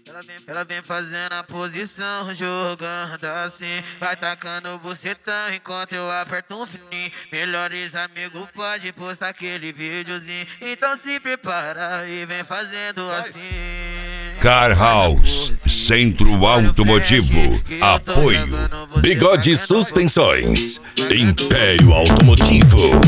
Ela vem fazendo a posição, jogando assim. Vai tacando o bucetão enquanto eu aperto um fininho. Melhores amigos pode postar aquele videozinho. Então se prepara e vem fazendo assim. Car House, Centro Automotivo, apoio Bigode Suspensões, Império Automotivo.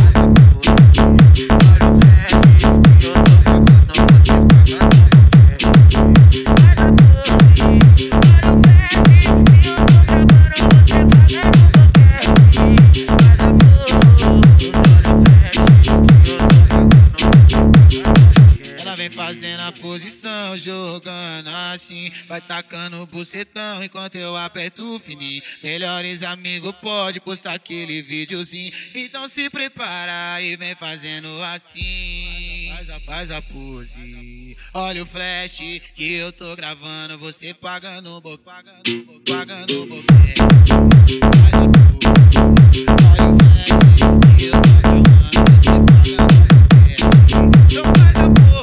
Fazendo a posição, jogando assim. Vai tacando o bucetão enquanto eu aperto o fininho. Melhores amigos pode postar aquele videozinho. Então se prepara e vem fazendo assim. Faz a pose. Olha o flash que eu tô gravando. Você pagando o boquete. Pagando o boquete. Faz a pose. Olha o flash que eu tô gravando. Você pagando o boquete. Então faz a pose.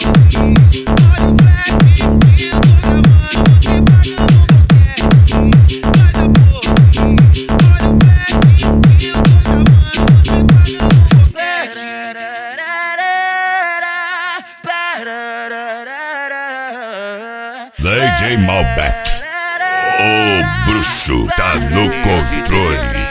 DJ Malbec, o bruxo tá no controle.